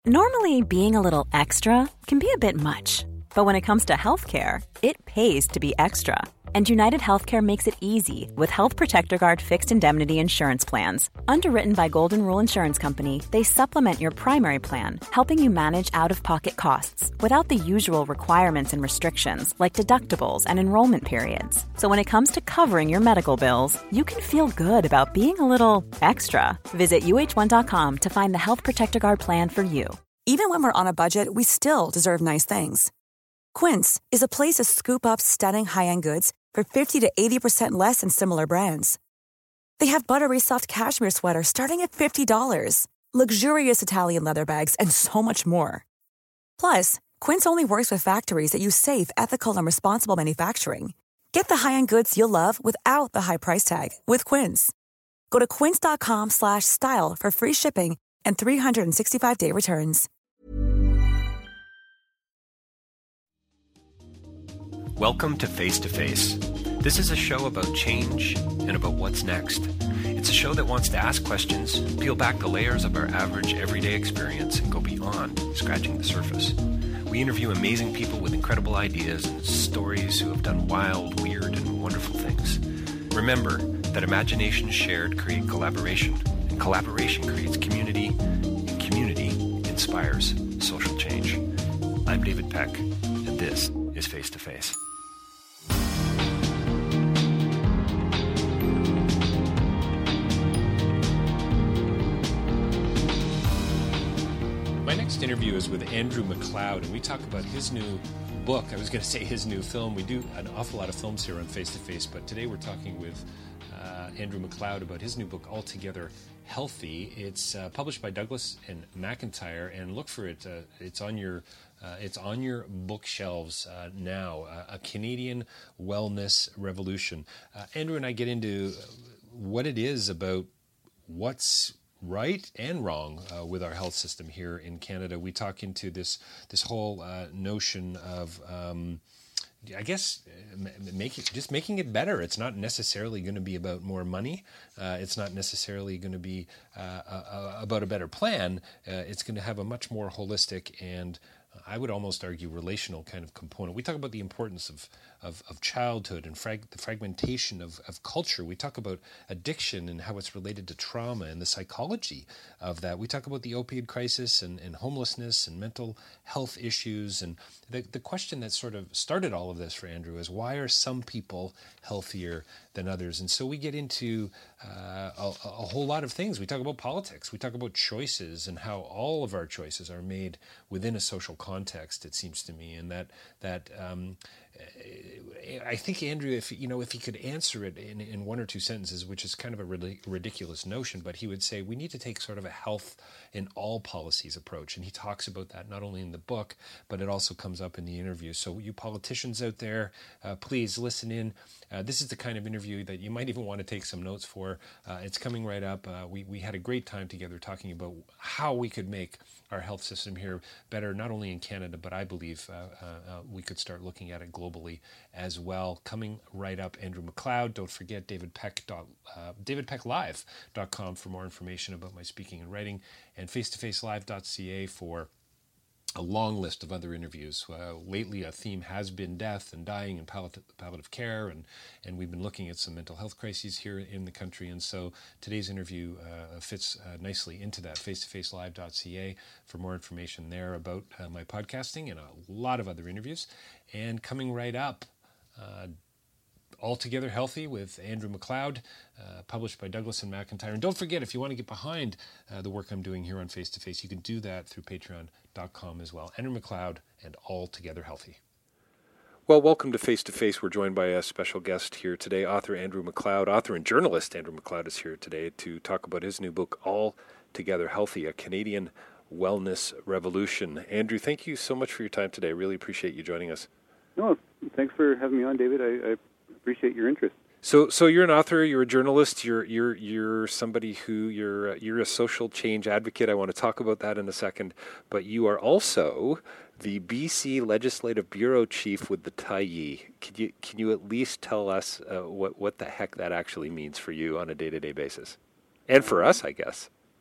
Normally, being a little extra can be a bit much, but when it comes to healthcare, it pays to be extra. And United Healthcare makes it easy with Health Protector Guard fixed indemnity insurance plans. Underwritten by Golden Rule Insurance Company, they supplement your primary plan, helping you manage out-of-pocket costs without the usual requirements and restrictions like deductibles and enrollment periods. So when it comes to covering your medical bills, you can feel good about being a little extra. Visit uh1.com to find the Health Protector Guard plan for you. Even when we're on a budget, we still deserve nice things. Quince is a place to scoop up stunning high-end goods for 50 to 80% less than similar brands. They have buttery soft cashmere sweaters starting at $50, luxurious Italian leather bags, and so much more. Plus, Quince only works with factories that use safe, ethical, and responsible manufacturing. Get the high-end goods you'll love without the high price tag with Quince. Go to quince.com/style for free shipping and 365-day returns. Welcome to Face to Face. This is a show about change and about what's next. It's a show that wants to ask questions, peel back the layers of our average everyday experience, and go beyond scratching the surface. We interview amazing people with incredible ideas and stories who have done wild, weird, and wonderful things. Remember that imagination shared creates collaboration, and collaboration creates community, and community inspires social change. I'm David Peck, and this is Face to Face. My next interview is with Andrew McLeod, and we talk about his new book. I was going to say his new film. We do an awful lot of films here on Face to Face, but today we're talking with Andrew McLeod about his new book, Altogether Healthy. It's published by Douglas and McIntyre, and look for it. It's on your bookshelves now. A Canadian Wellness Revolution. Andrew and I get into what it is about what's right and wrong with our health system here in Canada. We talk into this whole notion of I guess making it better. It's not necessarily going to be about more money. It's not necessarily going to be about a better plan. It's going to have a much more holistic and I would almost argue relational kind of component. We talk about the importance of childhood and the fragmentation of culture. We talk about addiction and how it's related to trauma and the psychology of that. We talk about the opioid crisis and homelessness and mental health issues. And the question that sort of started all of this for Andrew is, why are some people healthier than others? And so we get into a whole lot of things. We talk about politics. We talk about choices and how all of our choices are made within a social context, it seems to me, and that I think Andrew, if he could answer it in one or two sentences, which is kind of a really ridiculous notion, but he would say we need to take sort of a health in all policies approach, and he talks about that not only in the book, but it also comes up in the interview. So you politicians out there, please listen in. This is the kind of interview that you might even want to take some notes for. It's coming right up. We had a great time together talking about how we could make our health system here better, not only in Canada, but I believe we could start looking at it globally as well. Coming right up, Andrew McLeod. Don't forget davidpecklive.com for more information about my speaking and writing, and facetofacelive.ca for a long list of other interviews. Lately, a theme has been death and dying and palliative care, and we've been looking at some mental health crises here in the country. And so today's interview fits nicely into that. Facetofacelive.ca for more information there about my podcasting and a lot of other interviews. And coming right up, Altogether Healthy with Andrew McLeod, published by Douglas and McIntyre. And don't forget, if you want to get behind the work I'm doing here on Face to Face, you can do that through patreon.com as well. Andrew McLeod and Altogether Healthy. Well, welcome to Face. We're joined by a special guest here today, author Andrew McLeod. Author and journalist Andrew McLeod is here today to talk about his new book, Altogether Healthy, A Canadian Wellness Revolution. Andrew, thank you so much for your time today. I really appreciate you joining us. No, thanks for having me on, David. I appreciate your interest. So you're an author, you're a journalist, you're somebody who you're a social change advocate. I want to talk about that in a second, but you are also the BC Legislative Bureau Chief with the Tyee. Can you at least tell us what the heck that actually means for you on a day-to-day basis, and for us, I guess?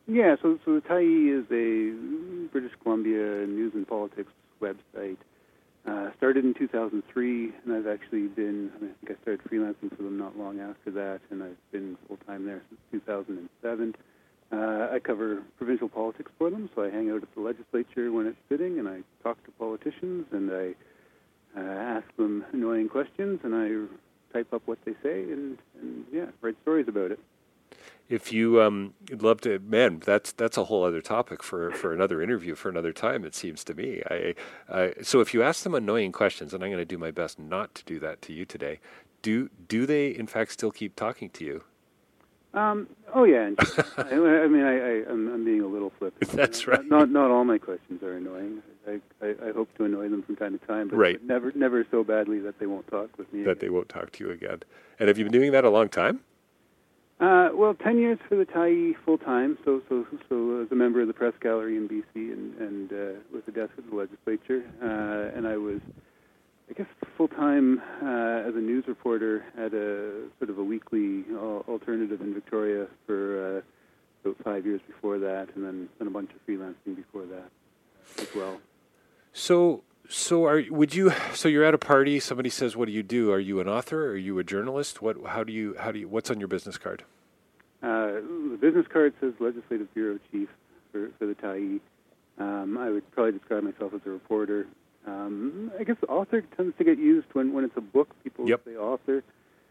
Yeah, so the Tyee is a British Columbia news and politics website. Started in 2003, and I've actually been, I think I started freelancing for them not long after that, and I've been full-time there since 2007. I cover provincial politics for them, so I hang out at the legislature when it's sitting, and I talk to politicians, and I ask them annoying questions, and I type up what they say, and write stories about it. If you would love to, man, that's a whole other topic for another interview for another time. It seems to me. So if you ask them annoying questions, and I'm going to do my best not to do that to you today, do they in fact still keep talking to you? Oh yeah. I'm being a little flippant. That's right. Not all my questions are annoying. I hope to annoy them from time to time, but right. never so badly that they won't talk with me. That they won't talk to you again. And have you been doing that a long time? Well, 10 years for the Tyee full time. So as a member of the press gallery in BC and with a desk at the legislature, and I was, I guess, full time as a news reporter at a sort of a weekly alternative in Victoria for about 5 years before that, and then a bunch of freelancing before that as well. So you're at a party, somebody says, what do you do? Are you an author? Are you a journalist? What's on your business card? The business card says Legislative Bureau Chief for the Tyee. I would probably describe myself as a reporter. I guess author tends to get used when it's a book. People say author.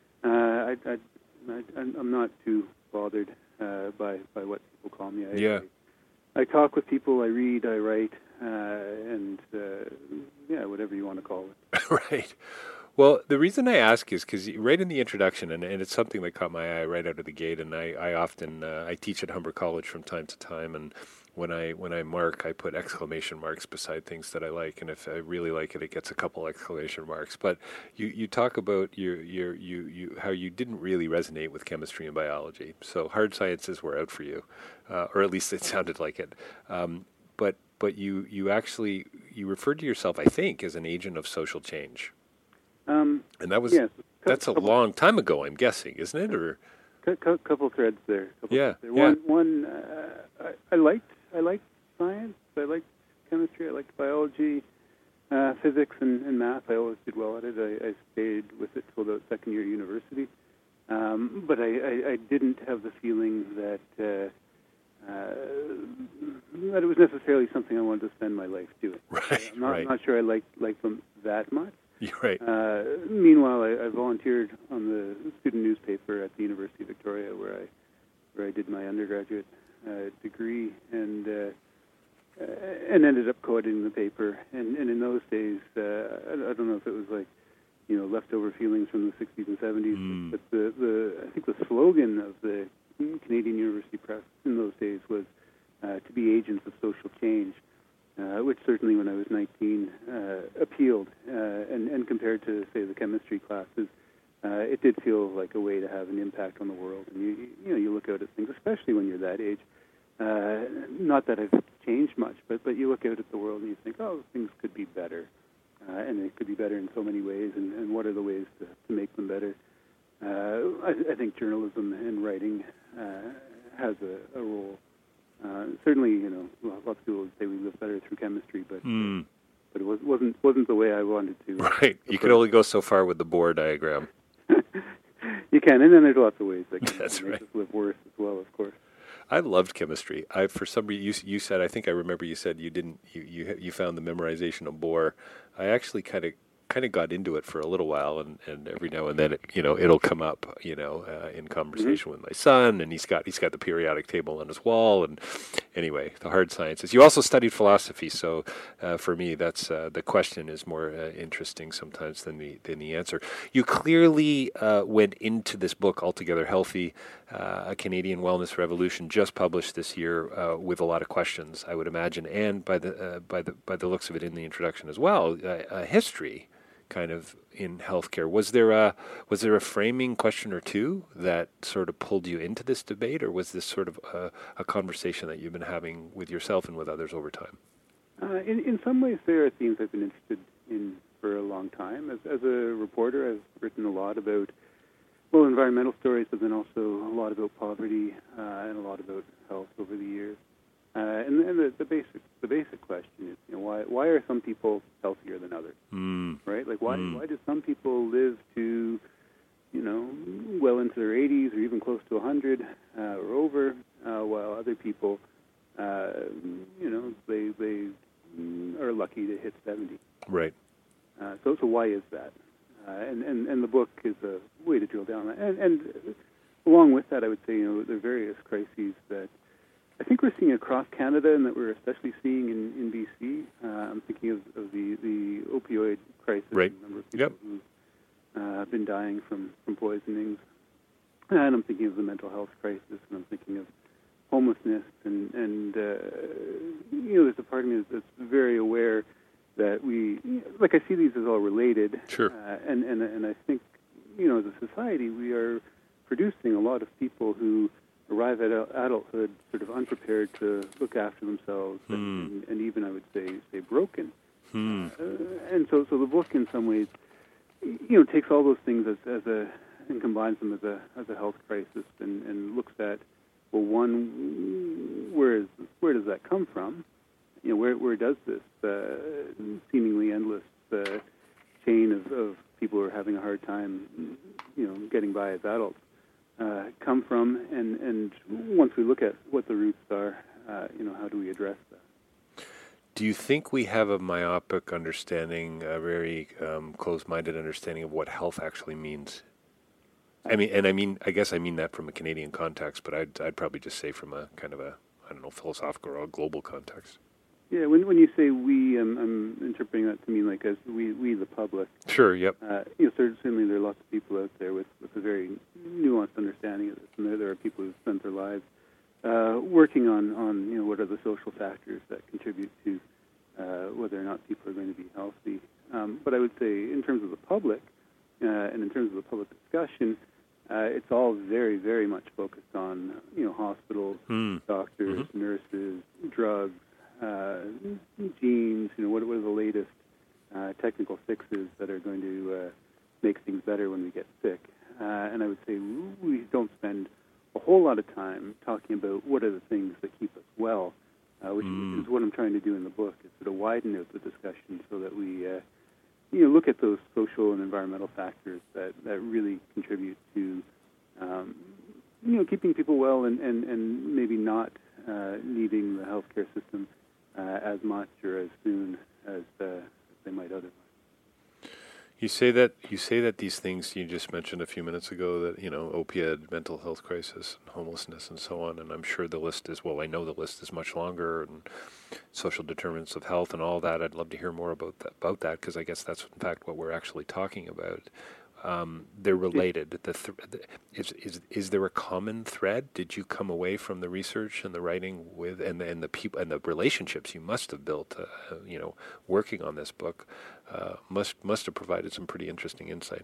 I'm not too bothered by what people call me. I talk with people, I read, I write, and whatever you want to call it. Right. Well, the reason I ask is because right in the introduction, and it's something that caught my eye right out of the gate, and I often I teach at Humber College from time to time, and when I mark, I put exclamation marks beside things that I like, and if I really like it, it gets a couple exclamation marks. But you talk about how you didn't really resonate with chemistry and biology, so hard sciences were out for you, or at least it sounded like it. But you actually referred to yourself, I think, as an agent of social change. And that was that's a long time ago, I'm guessing, isn't it? Or couple threads there. One, I liked science. I liked chemistry. I liked biology, physics, and math. I always did well at it. I stayed with it till about second year university. But I didn't have the feeling that it was necessarily something I wanted to spend my life doing. Right. I'm not sure I liked them that much. You're right. Meanwhile, I volunteered on the student newspaper at the University of Victoria, where I did my undergraduate degree, and ended up co-editing the paper. And in those days, I don't know if it was like, leftover feelings from the 60s and 70s, but I think the slogan of the Canadian University Press in those days was to be agents of social change. Which certainly when I was 19 appealed, and compared to, say, the chemistry classes, it did feel like a way to have an impact on the world. And you look out at things, especially when you're that age. Not that I've changed much, but you look out at the world and you think, oh, things could be better, and it could be better in so many ways. And what are the ways to make them better? I think journalism and writing has a role. Certainly, lots of people would say we live better through chemistry, but it wasn't the way I wanted to. Right, you can only go so far with the Bohr diagram. You can, and then there's lots of ways that can make us live worse as well, of course. I loved chemistry. For some reason, you said, I think I remember you said you didn't. You found the memorization of Bohr. I actually kind of got into it for a little while, and every now and then it'll come up in conversation with my son, and he's got the periodic table on his wall. And anyway, the hard sciences. You also studied philosophy, so for me that's the question is more interesting sometimes than the answer. You clearly went into this book Altogether Healthy, a Canadian Wellness Revolution, just published this year, with a lot of questions, I would imagine, and by the looks of it in the introduction as well, a history kind of in healthcare. Was there a framing question or two that sort of pulled you into this debate, or was this sort of a conversation that you've been having with yourself and with others over time? In some ways, there are themes I've been interested in for a long time. As a reporter, I've written a lot about well, environmental stories, but then also a lot about poverty and a lot about health over the years. And the basic question is, why are some people healthier than others? Right? Like, why do some people live to, well into their 80s or even close to 100 or over, while other people, they are lucky to hit 70. Right. So why is that? And the book is a way to drill down on that. And along with that, I would say, there are various crises that I think we're seeing across Canada and that we're especially seeing in BC. I'm thinking of the opioid crisis, right. The number of people who have been dying from poisonings. And I'm thinking of the mental health crisis, and I'm thinking of homelessness. And there's a part of me that's very aware that I see these as all related. Sure. And I think, as a society, we are producing a lot of people who arrive at adulthood sort of unprepared to look after themselves and even, I would say broken. And so the book, in some ways, takes all those things and combines them as a health crisis and looks at, well, one, where does that come from? Where does this seemingly endless chain of people who are having a hard time, getting by as adults, come from? And once we look at what the roots are, how do we address that? Do you think we have a myopic understanding, a very closed-minded understanding of what health actually means? I guess I mean that from a Canadian context, but I'd probably just say from a kind of a, philosophical or a global context. Yeah, when you say we, I'm interpreting that to mean like as we the public. Sure. Yep. Certainly there are lots of people out there with a very nuanced understanding of this, and there are people who've spent their lives working on what are the social factors that contribute to whether or not people are going to be healthy. But I would say in terms of the public and in terms of the public discussion, it's all very, very much focused on hospitals, doctors, nurses, drugs. Genes, what are the latest technical fixes that are going to make things better when we get sick? And I would say we don't spend a whole lot of time talking about what are the things that keep us well, which is what I'm trying to do in the book, is sort of widen out the discussion so that we look at those social and environmental factors that really contribute to keeping people well and maybe not needing the healthcare system as much or as soon as they might otherwise. You say that these things you just mentioned a few minutes ago, that opioid, mental health crisis, homelessness, and so on. And I'm sure the list is I know the list is much longer, and social determinants of health and all that. I'd love to hear more about that because I guess that's in fact what we're actually talking about. They're related. Is there a common thread? Did you come away from the research and the writing with and the people and the relationships you must have built, working on this book, must have provided some pretty interesting insight.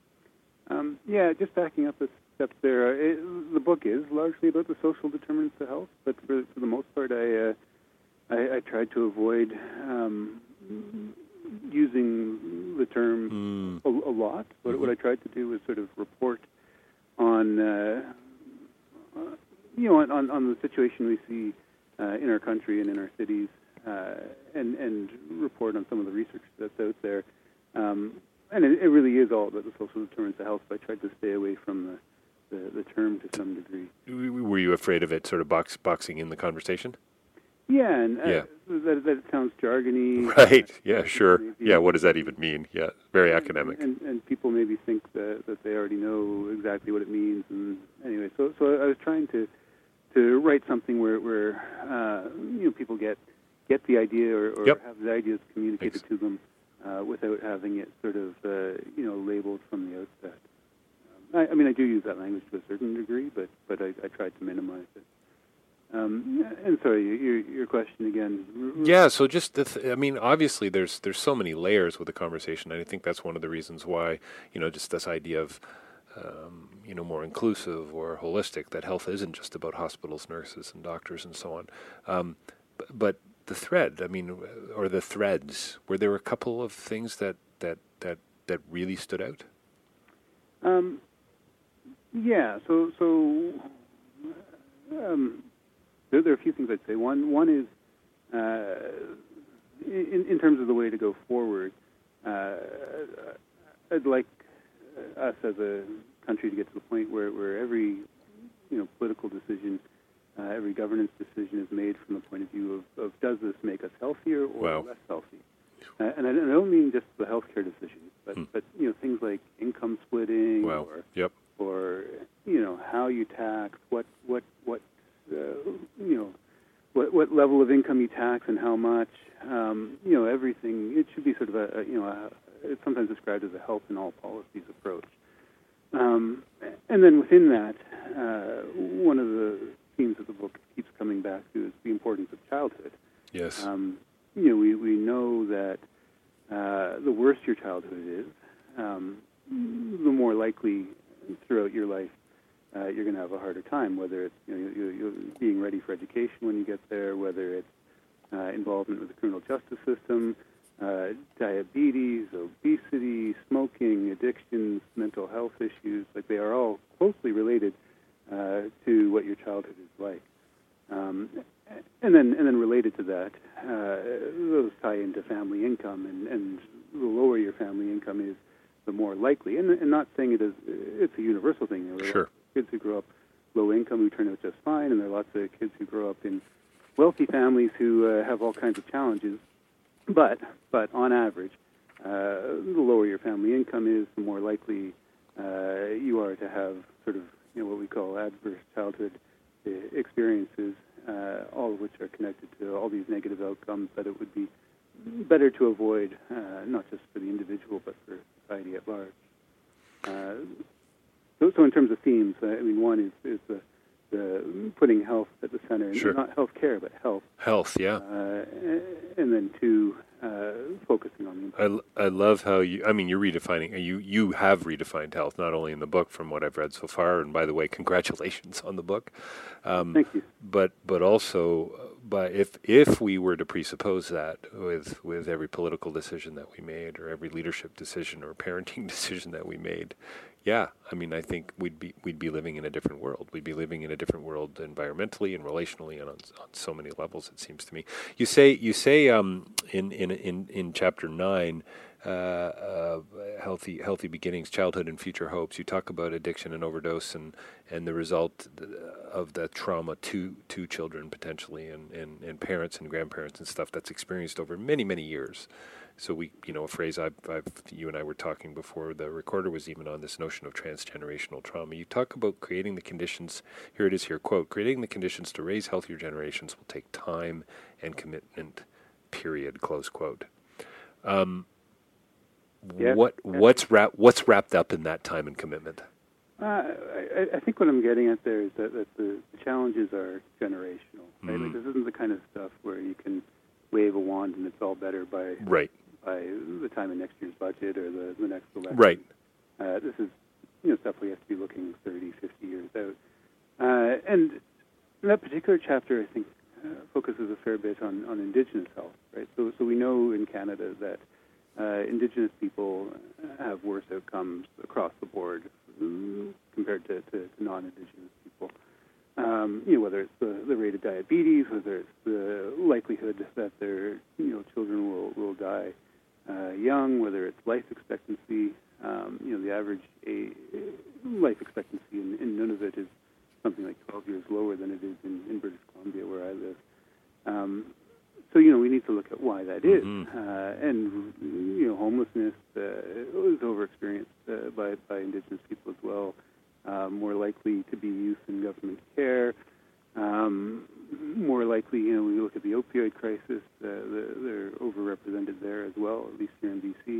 Just backing up a step there. The book is largely about the social determinants of health, but for the most part, I tried to avoid using the term a lot. What I tried to do was sort of report on on the situation we see in our country and in our cities, and report on some of the research that's out there. And it really is all about the social determinants of health, but I tried to stay away from the term to some degree. Were you afraid of it sort of boxing in the conversation? Yeah, and that it sounds jargony. Right, yeah, sure. Yeah, what does that even mean? Yeah, very academic. And people maybe think that they already know exactly what it means. And anyway, so I was trying to write something where people get the idea or have the ideas communicated to them without having it sort of labeled from the outset. I do use that language to a certain degree, but I tried to minimize it. And sorry, your question again. Yeah, so just obviously there's so many layers with the conversation, and I think that's one of the reasons why just this idea of more inclusive or holistic, that health isn't just about hospitals, nurses, and doctors, and so on. But the thread, or the threads, were there a couple of things that really stood out? Yeah. There are a few things I'd say. One is in terms of the way to go forward. I'd like us as a country to get to the point where every political decision, every governance decision is made from the point of view of does this make us healthier or less healthy? And I don't mean just the healthcare decisions, but things like income splitting or how you tax, what level of income you tax and how much. Everything. It should be sort of it's sometimes described as a health in all policies approach. And then within that, one of the themes of the book keeps coming back to is the importance of childhood. Yes. We know that the worse your childhood is, the more likely throughout your life you're going to have a harder time, whether it's you're being ready for education when you get there, whether it's involvement with the criminal justice system, diabetes, obesity, smoking, addictions, mental health issues. Like, they are all closely related to what your childhood is like. And then related to that, those tie into family income, and the lower your family income is, the more likely. And not saying it's a universal thing. There are kids who grow up low income who turn out just fine, and there are lots of kids who grow up in wealthy families who have all kinds of challenges. But on average, the lower your family income is, the more likely you are to have sort of what we call adverse childhood experiences, all of which are connected to all these negative outcomes that it would be better to avoid, not just for the individual but for society at large. So in terms of themes, one is the putting health at the center, and not health care, but health. Health, yeah. And then two, focusing on the impact. I love how you're redefining. You have redefined health, not only in the book, from what I've read so far. And by the way, congratulations on the book. Thank you. But also, if we were to presuppose that with every political decision that we made, or every leadership decision or parenting decision that we made, I think we'd be living in a different world. We'd be living in a different world environmentally and relationally, and on so many levels. It seems to me. You say in chapter 9, healthy beginnings, childhood and future hopes. You talk about addiction and overdose and the result of the trauma to children potentially, and parents and grandparents and stuff that's experienced over many years. So a phrase you and I were talking before the recorder was even on, this notion of transgenerational trauma. You talk about creating the conditions. Here it is here, quote, creating the conditions to raise healthier generations will take time and commitment, period, close quote. What's wrapped up in that time and commitment? I think what I'm getting at there is that the challenges are generational. Right? Like, this isn't the kind of stuff where you can wave a wand and it's all better by the time of next year's budget or the next election. Right. This is stuff we have to be looking 30, 50 years out. And that particular chapter, I think, focuses a fair bit on Indigenous health. Right. So we know in Canada that Indigenous people have worse outcomes across the board compared to non-Indigenous people. Whether it's the rate of diabetes, whether it's the likelihood that their children will die young, whether it's life expectancy. The average life expectancy in Nunavut is something like 12 years lower than it is in British Columbia, where I live. So we need to look at why that is. And homelessness is overexperienced by Indigenous people as well. More likely to be youth in government care. More likely, when you look at the opioid crisis, they're overrepresented there as well, at least here in BC.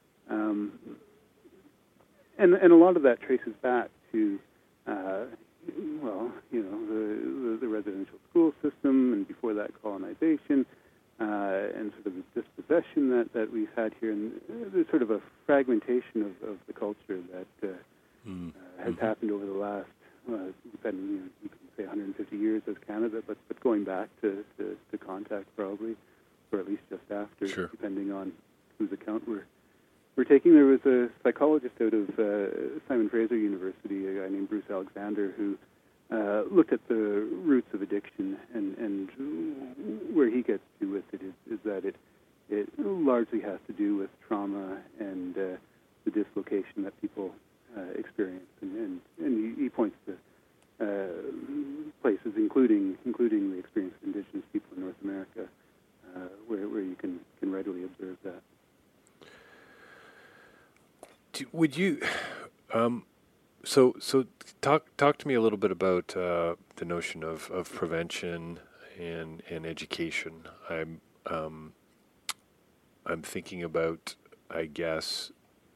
And a lot of that traces back to, the residential school system, and before that, colonization, and sort of the dispossession that we've had here. And there's sort of a fragmentation of the culture that has happened over the last, you can say 150 years as Canada, but going back to contact probably, or at least just after, depending on whose account we're There was a psychologist out of Simon Fraser University, a guy named Bruce Alexander, who looked at the roots of addiction, and where he gets to with it is that it largely has to do with trauma and the dislocation that people experience, and he points to places, including the experience of Indigenous people in North America, where you can readily observe that. Would you, so talk to me a little bit about the notion of prevention and education. I'm thinking about, I guess,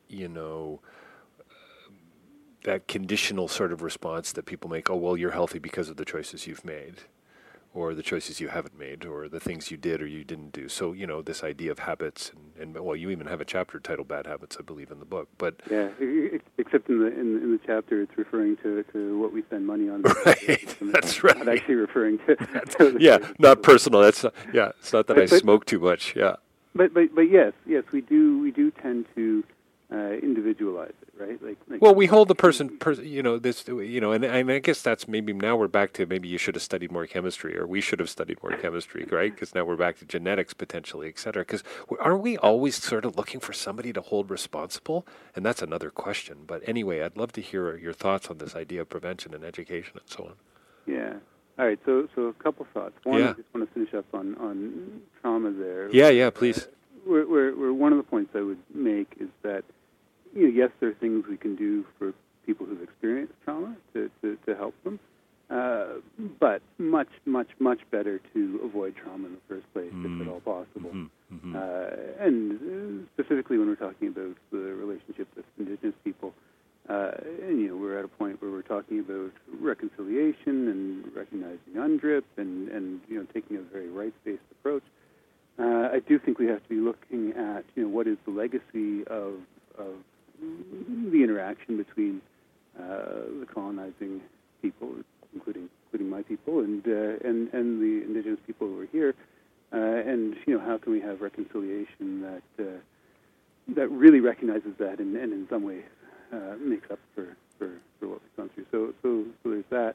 that conditional sort of response that people make. Oh, well, you're healthy because of the choices you've made, or the choices you haven't made, or the things you did or you didn't do. So, this idea of habits, and well, you even have a chapter titled "Bad Habits," I believe, in the book. But yeah, except in the chapter, it's referring to what we spend money on. Right, that's right. Not actually referring to not personal. That's it's not that I smoke too much. Yeah, but yes, we do tend to individualize it, right? Like well, we hold the person, and I guess that's maybe now we're back to maybe you should have studied more chemistry, or we should have studied more chemistry, right? Because now we're back to genetics potentially, et cetera. Because aren't we always sort of looking for somebody to hold responsible? And that's another question. But anyway, I'd love to hear your thoughts on this idea of prevention and education and so on. Yeah. All right. So a couple thoughts. One, I just want to finish up on trauma there. Yeah, please. Where one of the points I would make is that, yes, there are things we can do for people who've experienced trauma to help them, but much, much, much better to avoid trauma in the first place, if at all possible. Mm-hmm. And specifically when we're talking about the relationship with Indigenous people, and we're at a point where we're talking about reconciliation and recognizing UNDRIP and taking a very rights-based approach. I do think we have to be looking at what is the legacy of the interaction between the colonizing people, including my people, and the Indigenous people who are here, and how can we have reconciliation that really recognizes that and in some ways makes up for what we've gone through. So there's that,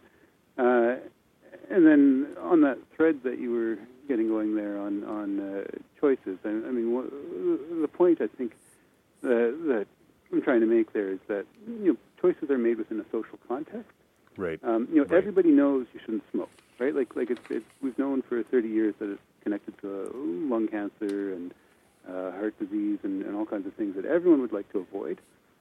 and then on that thread that you were getting going there on choices. I mean, the point I think that I'm trying to make there is that choices are made within a social context. Right. Right. Everybody knows you shouldn't smoke, right? Like it's we've known for 30 years that it's connected to lung cancer and heart disease and all kinds of things that everyone would like to avoid.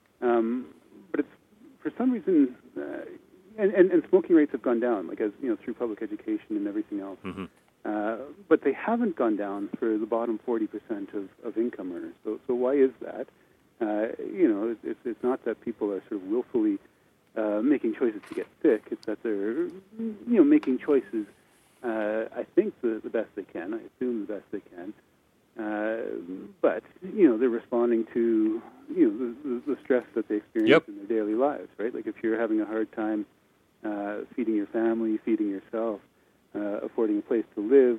But it's for some reason, and smoking rates have gone down, like as through public education and everything else. Mm-hmm. But they haven't gone down for the bottom 40% of income earners. So why is that? It's not that people are sort of willfully making choices to get sick. It's that they're making choices. I think the best they can. I assume the best they can. But they're responding to the stress that they experience in their daily lives, right? Like if you're having a hard time feeding your family, feeding yourself, affording a place to live,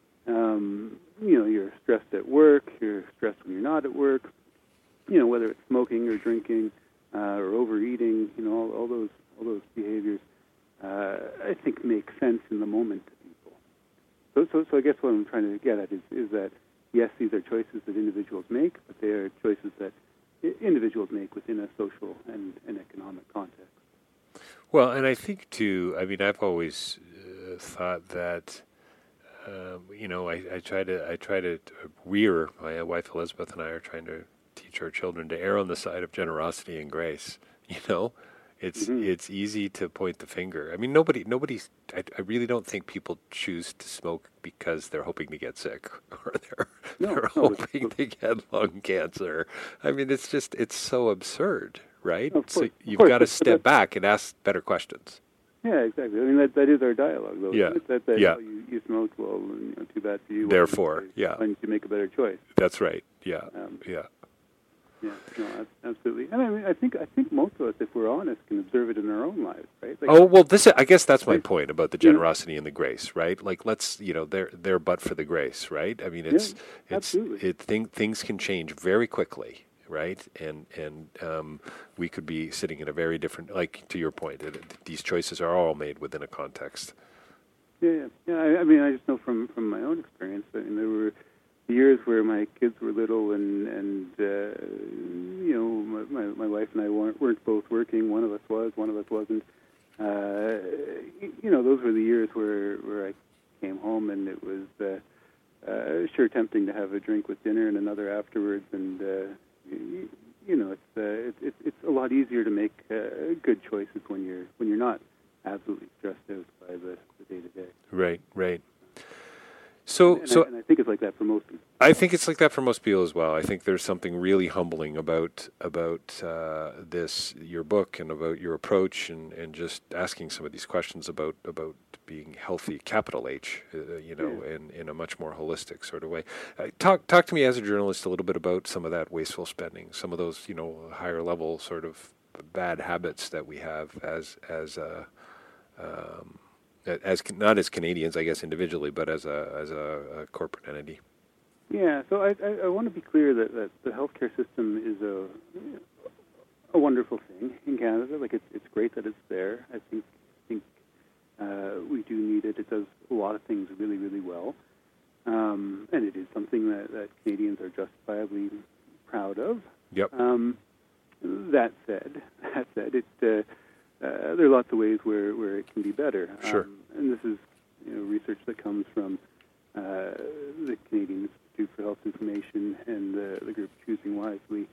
you're stressed at work. You're stressed when you're not at work. Whether it's smoking or drinking or overeating, all those behaviors, I think make sense in the moment to people. So I guess what I'm trying to get at is that yes, these are choices that individuals make, but they are choices that individuals make within a social and economic context. Well, and I think too. I mean, I've always thought that. I try to. My wife Elizabeth and I are trying to teach our children to err on the side of generosity and grace. It's easy to point the finger. I mean, nobody's. I really don't think people choose to smoke because they're hoping to get sick or they're hoping to get lung cancer. I mean, it's so absurd, right? So you've got to step back and ask better questions. Yeah, exactly. I mean, that is our dialogue, though. Yeah. You smoked, well, too bad for you. Therefore, why don't you make a better choice? That's right. Yeah. Yeah, no, absolutely. And I mean, I think most of us, if we're honest, can observe it in our own lives, right? Like, I guess that's my point about the generosity and the grace, right? Like, let's, they're but for the grace, right? I mean, absolutely. Things can change very quickly, right? And we could be sitting in a very different, like to your point, these choices are all made within a context. Yeah. I mean, I just know from my own experience. I mean, there were years where my kids were little, and you know, my wife and I weren't both working. One of us was, one of us wasn't. You know, those were the years where I came home, and it was sure tempting to have a drink with dinner and another afterwards. And you know, it's a lot easier to make good choices when you're not absolutely stressed out by the day to day. Right. So I think it's like that for most people. I think it's like that for most people as well. I think there's something really humbling about this, your book, and about your approach, and just asking some of these questions about being healthy, capital H, in a much more holistic sort of way. Talk to me as a journalist a little bit about some of that wasteful spending, some of those higher level sort of bad habits that we have as not as Canadians, I guess, individually, but as a corporate entity. Yeah, so I want to be clear that the healthcare system is a wonderful thing in Canada. Like it's great that it's there. I think we do need it. It does a lot of things really, really well, and it is something that Canadians are justifiably proud of. Yep. That said, it there are lots of ways where it can be better. Sure. And this is research that comes from the Canadian Institute for Health Information and the group Choosing Wisely,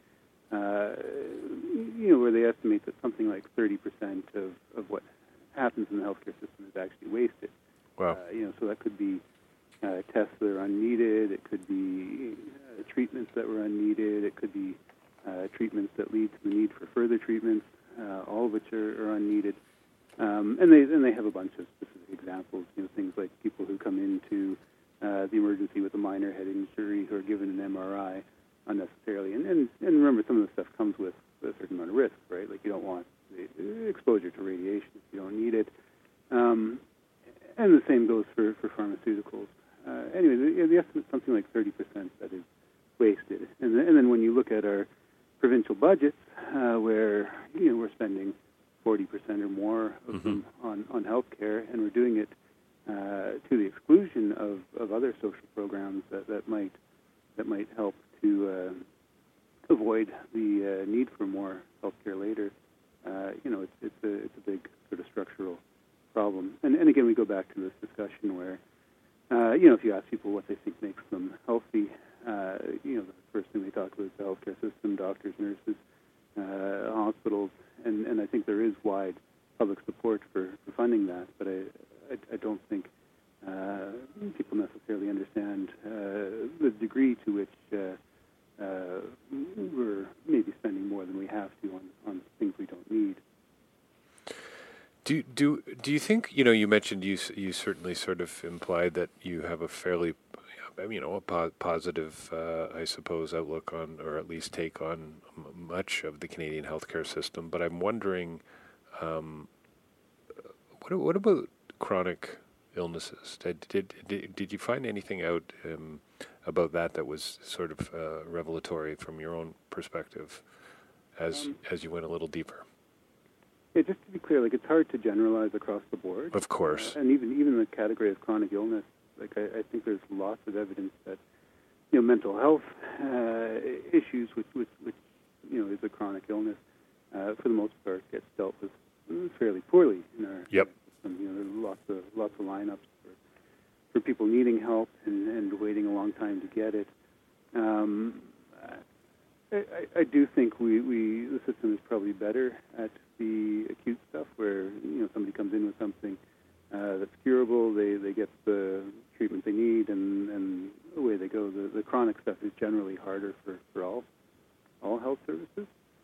where they estimate that something like 30% of what happens in the healthcare system is actually wasted. Wow. So that could be tests that are unneeded. It could be treatments that were unneeded. It could be treatments that lead to the need for further treatments, all of which are unneeded. And they have a bunch of specific examples. Things like people who come into the emergency with a minor head injury who are given an MRI unnecessarily. And remember, some of the stuff comes with a certain amount of risk, right? Like you don't want the exposure to radiation if you don't need it. And the same goes for pharmaceuticals. Anyway, the estimate is something like 30% that is wasted. And then when you look at our provincial budgets, where we're spending 40% or more of them on healthcare, and we're doing it to the exclusion of other social programs that might help to avoid the need for more healthcare later. It's a big sort of structural problem. And again, we go back to this discussion where if you ask people what they think makes them healthy, the first thing they talk about is the healthcare system, doctors, nurses, hospitals, and I think there is wide public support for funding that, but I don't think people necessarily understand the degree to which we're maybe spending more than we have to on things we don't need. Do you think, you mentioned you certainly sort of implied that you have a fairly a positive, I suppose, outlook on, or at least take on much of the Canadian healthcare system. But I'm wondering, what about chronic illnesses? Did you find anything out about that was sort of revelatory from your own perspective as you went a little deeper? Yeah, just to be clear, it's hard to generalize across the board. Of course. And even the category of chronic illness, I think there's lots of evidence that mental health issues, which is a chronic illness, for the most part gets dealt with fairly poorly in our system. There are lots of lineups for people needing help and waiting a long time to get it. I do think the system is probably better at the acute stuff where somebody comes in with something that's curable, they get the treatment they need, and away they go. The chronic stuff is generally harder for all health services.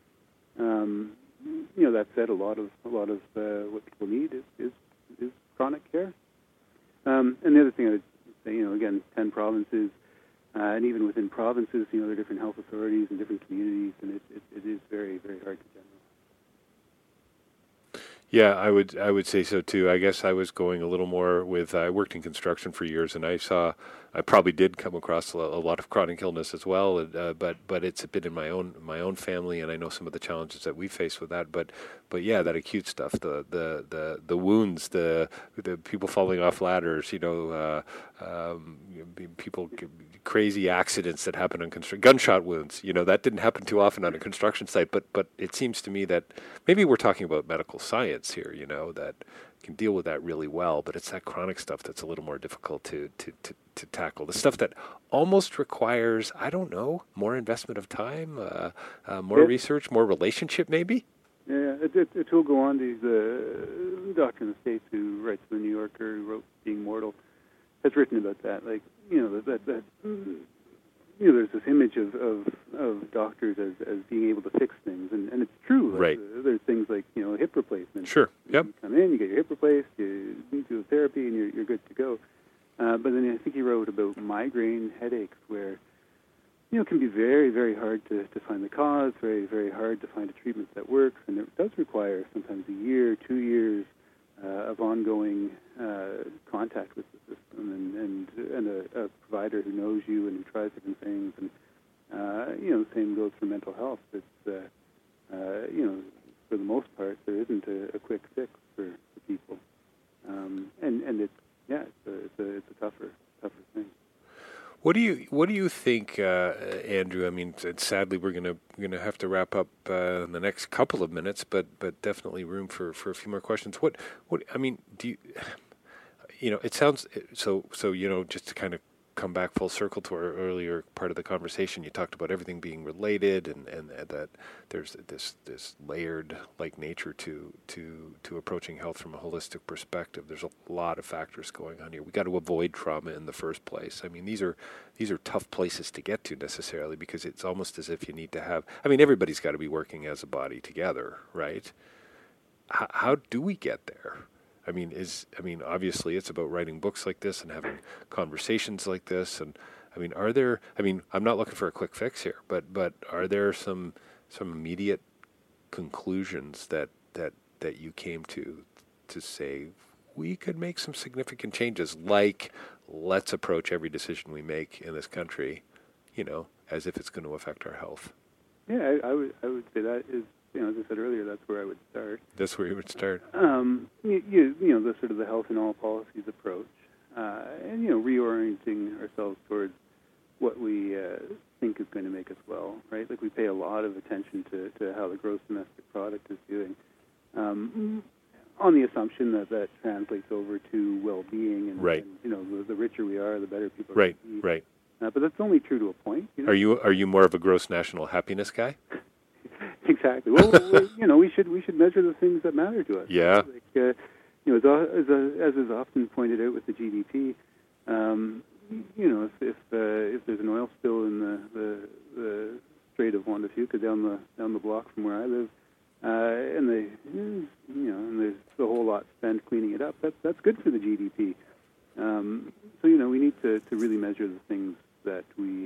That said, a lot of what people need is chronic care. And the other thing I would say, again, 10 provinces, and even within provinces, there are different health authorities and different communities, and it is very, very hard to generalize. Yeah, I would say so too. I guess I was going a little more with. I worked in construction for years, and I probably did come across a lot of chronic illness as well. But it's been in my own family, and I know some of the challenges that we face with that. But yeah, that acute stuff, the wounds, the people falling off ladders, people, crazy accidents that happen on gunshot wounds. That didn't happen too often on a construction site. But it seems to me that maybe we're talking about medical science here, that can deal with that really well, but it's that chronic stuff that's a little more difficult to tackle. The stuff that almost requires, I don't know, more investment of time, more research, more relationship maybe? Yeah, it will go on. He's a doctor in the States who writes for the New Yorker, who wrote Being Mortal, has written about that. There's this image of doctors as being able to fix things, and it's true. Right. There's things like hip replacement. Sure. Yep. You come in, you get your hip replaced, you do therapy, and you're good to go. But then I think he wrote about migraine headaches, where it can be very, very hard to find the cause, very, very hard to find a treatment that works, and it does require sometimes a year, 2 years of ongoing contact with the system, and a provider who knows you and who tries different things, and the same goes for mental health. It's for the most part there isn't a quick fix for people, and it's a tougher thing. What do you think, Andrew? I mean, sadly, we're gonna have to wrap up in the next couple of minutes, but definitely room for a few more questions. What I mean, do you? It sounds so. Just to kind of come back full circle to our earlier part of the conversation, you talked about everything being related, and that there's this layered like nature to approaching health from a holistic perspective. There's a lot of factors going on here. We got to avoid trauma in the first place. I mean, these are tough places to get to necessarily, because it's almost as if you need to have. I mean, everybody's got to be working as a body together, right? How do we get there? I mean, obviously it's about writing books like this and having conversations like this. And I'm not looking for a quick fix here, but are there some immediate conclusions that you came to say we could make some significant changes, like let's approach every decision we make in this country, as if it's going to affect our health? Yeah, I would say that is, as I said earlier, that's where I would start. That's where you would start. The sort of the health in all policies approach, and reorienting ourselves towards what we think is going to make us well, right? Like we pay a lot of attention to how the gross domestic product is doing, on the assumption that translates over to well-being, and, right. And, the richer we are, the better people are right, going to be. right. But that's only true to a point. Are you more of a gross national happiness guy? Exactly. Well, we should measure the things that matter to us. Yeah. Like, as is often pointed out with the GDP, if there's an oil spill in the Strait of Juan de Fuca down the block from where I live, and there's a whole lot spent cleaning it up, that's good for the GDP. So we need to really measure the things that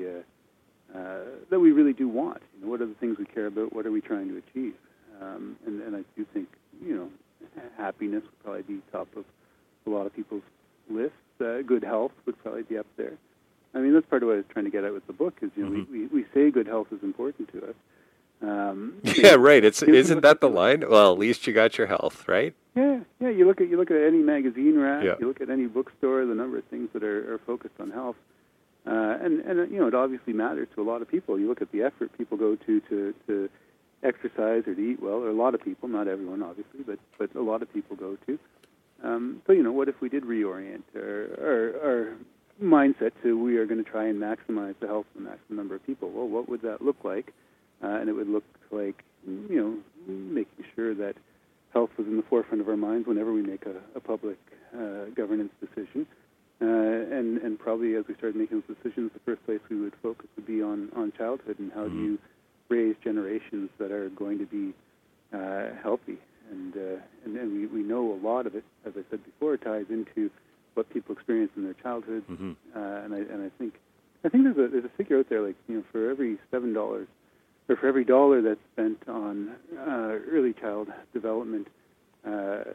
we really do want. What are the things we care about? What are we trying to achieve? And I do think happiness would probably be top of a lot of people's lists. Good health would probably be up there. I mean, that's part of what I was trying to get at with the book is we say good health is important to us. Yeah, right. Isn't that the line? Well, at least you got your health, right? Yeah. You look at any magazine rack. Yeah. You look at any bookstore. The number of things that are focused on health. And it obviously matters to a lot of people. You look at the effort people go to exercise or to eat well, or a lot of people, not everyone obviously, but a lot of people go to. So what if we did reorient our mindset to we are going to try and maximize the health of the maximum number of people? Well, what would that look like? And it would look like making sure that health was in the forefront of our minds whenever we make a public governance decision. And probably as we started making those decisions, the first place we would focus would be on childhood and how do you raise generations that are going to be healthy. And we know a lot of it, as I said before, ties into what people experience in their childhood. And I think there's a figure out there, like for every $7 or for every $1 that's spent on early child development,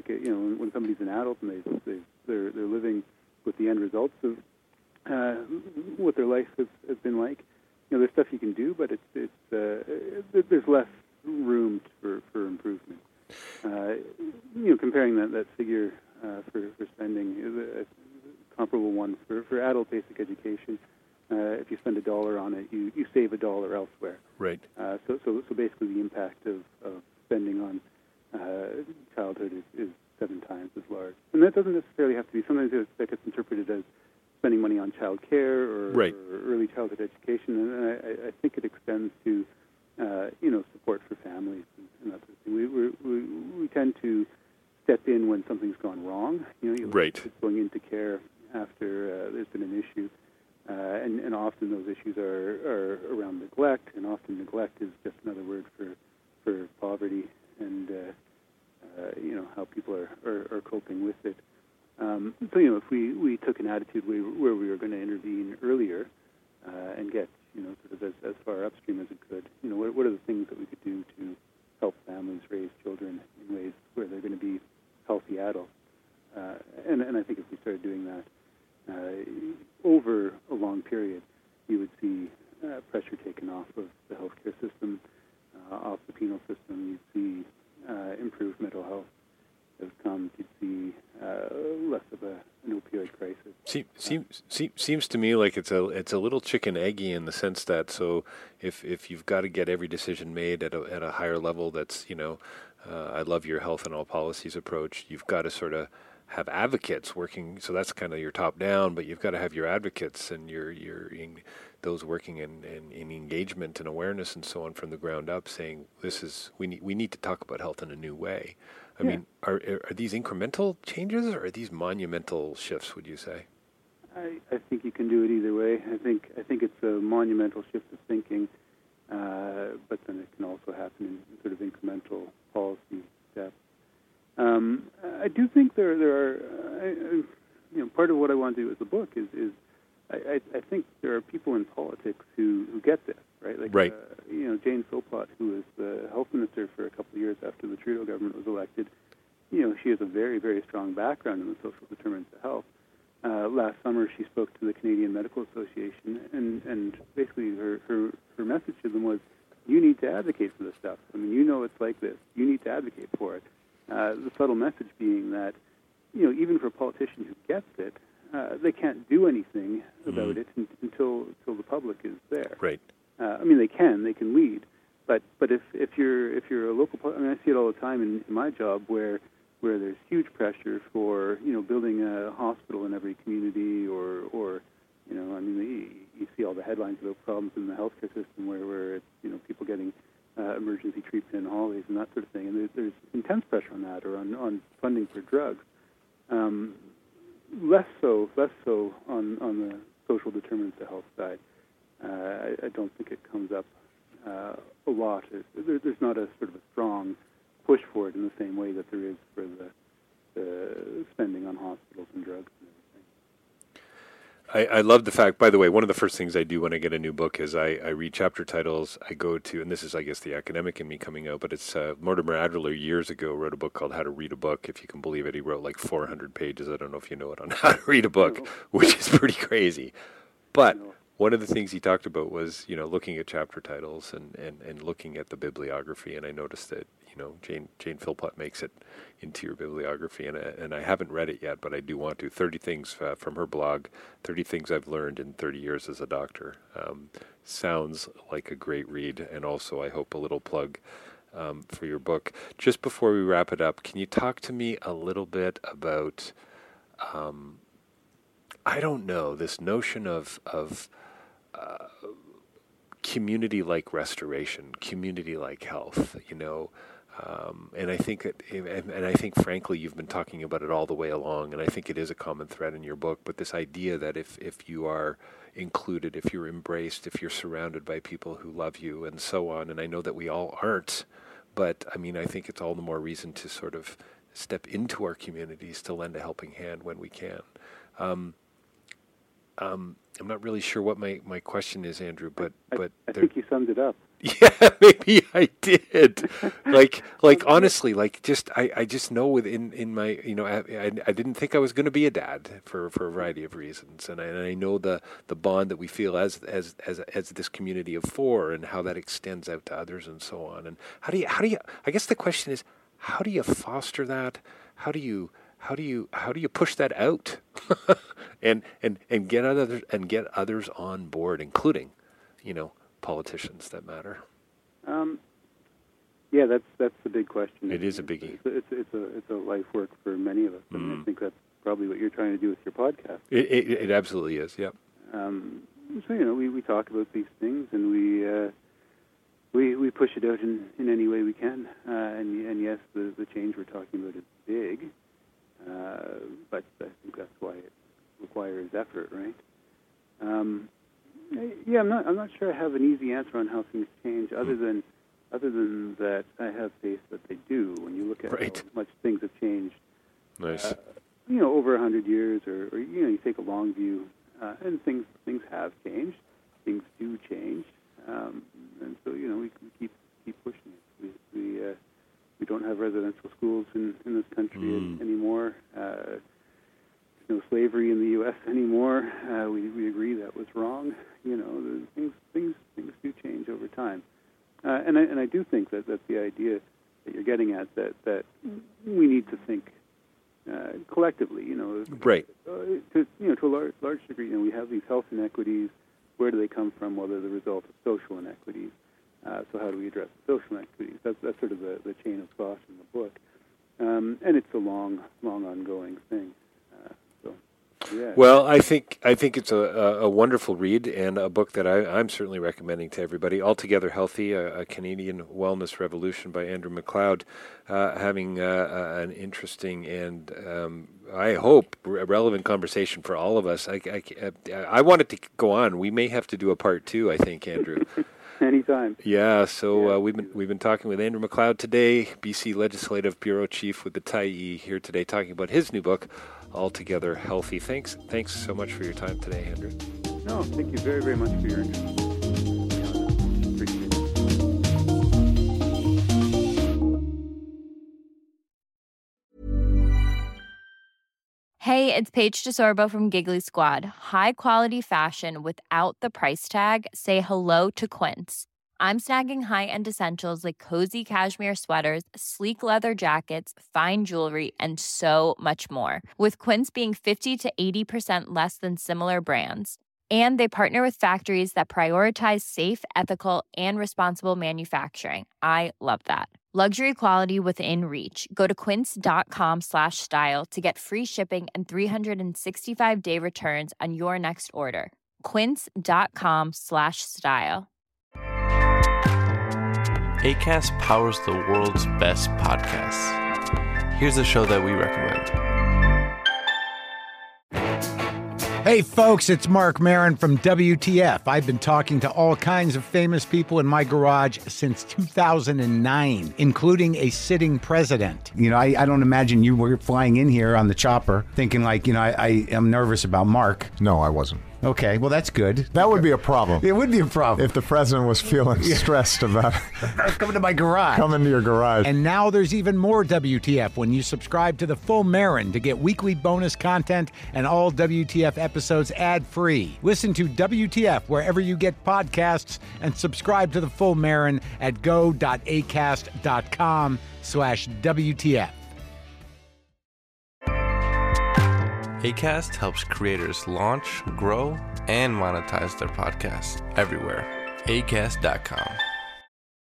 like when somebody's an adult and they're living with the end results of what their life has been like. There's stuff you can do, but there's less room for improvement. Comparing that figure for spending, a comparable one for adult basic education. If you spend $1 on it, you save $1 elsewhere. Right. So basically, the impact of spending on childhood is 7 times as large. And that doesn't necessarily have to be. Sometimes that gets interpreted as spending money on child care or early childhood education, and I think it extends to support for families and that sort of thing. We tend to step in when something's gone wrong. It's going into care after there's been an issue, and often those issues are around neglect, and often neglect is just another word for poverty and how people are coping with it. So if we took an attitude where we were going to intervene earlier and get sort of as far upstream as it could, what are the things that we could do to help families raise children in ways where they're going to be healthy adults? And I think if we started doing that over a long period, you would see pressure taken off of the healthcare system, off the penal system. You'd see improved mental health outcomes. You'd see less of an opioid crisis. Seems to me like it's a little chicken eggy in the sense that if you've got to get every decision made at a higher level, that's I love your health and all policies approach. You've got to sort of have advocates working, so that's kind of your top down, but you've got to have your advocates and those working in engagement and awareness and so on from the ground up, saying we need to talk about health in a new way. I mean, are these incremental changes or are these monumental shifts, would you say? I think you can do it either way. I think it's a monumental shift of thinking, but then it can also happen in sort of incremental policy steps. I do think there are, part of what I want to do with the book is I think there are people in politics who get this, right? Like, Jane Philpott, who was the health minister for a couple of years after the Trudeau government was elected, she has a very, very strong background in the social determinants of health. Last summer, she spoke to the Canadian Medical Association, and basically her message to them was, you need to advocate for this stuff. I mean, it's like this. You need to advocate for it. The subtle message being that, even for a politician who gets it, they can't do anything about it until the public is there. Right. They can lead, but if you're a local, I see it all the time in my job where there's huge pressure for building a hospital in every community, or you see all the headlines about problems in the healthcare system where it's people getting emergency treatment in holidays and that sort of thing, and there's intense pressure on that, or on funding for drugs. Less so on the social determinants of health side. I don't think it comes up a lot. There's not a sort of a strong push for it in the same way that there is for the spending on hospitals and drugs and everything. I love the fact, by the way, one of the first things I do when I get a new book is I read chapter titles. I go to, and this is, I guess, the academic in me coming out, but it's Mortimer Adler years ago wrote a book called How to Read a Book. If you can believe it, he wrote like 400 pages. I don't know if you know it, on how to read a book, which is pretty crazy. But one of the things he talked about was, looking at chapter titles and looking at the bibliography, and I noticed that, Jane Philpott makes it into your bibliography, and I haven't read it yet, but I do want to. 30 things from her blog, 30 things I've learned in 30 years as a doctor. Sounds like a great read, and also I hope a little plug for your book. Just before we wrap it up, can you talk to me a little bit about, this notion of community-like restoration, community-like health, and I think frankly, you've been talking about it all the way along, and I think it is a common thread in your book, but this idea that if you are included, if you're embraced, if you're surrounded by people who love you and so on, and I know that we all aren't, but I think it's all the more reason to sort of step into our communities to lend a helping hand when we can. I'm not really sure what my question is, Andrew, but I think you summed it up. Yeah, maybe I did. Like honestly, like I just know in my, I didn't think I was going to be a dad for a variety of reasons, and I know the bond that we feel as this community of four, and how that extends out to others and so on. And how do you? I guess the question is, how do you foster that? How do you push that out, and get others on board, including, politicians that matter? Yeah, that's the big question. It is a biggie. It's a life work for many of us, and I think that's probably what you're trying to do with your podcast. It absolutely is. Yep. So we talk about these things, and we push it out in any way we can. And yes, the change we're talking about is big, but I think that's why it requires effort, right? Yeah, I'm not sure I have an easy answer on how things change, other than that I have faith that they do. When you look at how much things have changed, nice. Over 100 years, or you take a long view, and things have changed. Things do change, and so we keep pushing it. We don't have residential schools in this country anymore. No slavery in the U.S. anymore. We agree that was wrong. Things do change over time, and I do think that's the idea that you're getting at. That we need to think collectively. Right. To a large degree, we have these health inequities. Where do they come from? Well, they're the result of social inequities. So how do we address social inequities? That's sort of the chain of thought in the book, and it's a long ongoing thing. Yeah. Well, I think it's a wonderful read, and a book that I'm certainly recommending to everybody. Altogether Healthy, a Canadian Wellness Revolution by Andrew McLeod, having an interesting and I hope relevant conversation for all of us. I want it to go on. We may have to do a part 2, I think, Andrew. Anytime. Yeah, so we've been talking with Andrew McLeod today, BC Legislative Bureau Chief with the Tyee, here today talking about his new book, Altogether Healthy. Thanks so much for your time today, Andrew. No, thank you very, very much for your interest. Appreciate it. Hey, it's Paige DeSorbo from Giggly Squad. High quality fashion without the price tag. Say hello to Quince. I'm snagging high-end essentials like cozy cashmere sweaters, sleek leather jackets, fine jewelry, and so much more. With Quince being 50 to 80% less than similar brands. And they partner with factories that prioritize safe, ethical, and responsible manufacturing. I love that. Luxury quality within reach. Go to quince.com/style to get free shipping and 365-day returns on your next order. Quince.com/style. Acast powers the world's best podcasts. Here's a show that we recommend. Hey folks, it's Mark Maron from WTF. I've been talking to all kinds of famous people in my garage since 2009, including a sitting president. I don't imagine you were flying in here on the chopper thinking I am nervous about Mark. No, I wasn't. Okay, well, that's good. That would be a problem. It would be a problem. If the president was feeling stressed about coming to my garage. Coming to your garage. And now there's even more WTF when you subscribe to The Full Marin to get weekly bonus content and all WTF episodes ad-free. Listen to WTF wherever you get podcasts and subscribe to The Full Marin at go.acast.com/WTF. Acast helps creators launch, grow, and monetize their podcasts everywhere. Acast.com.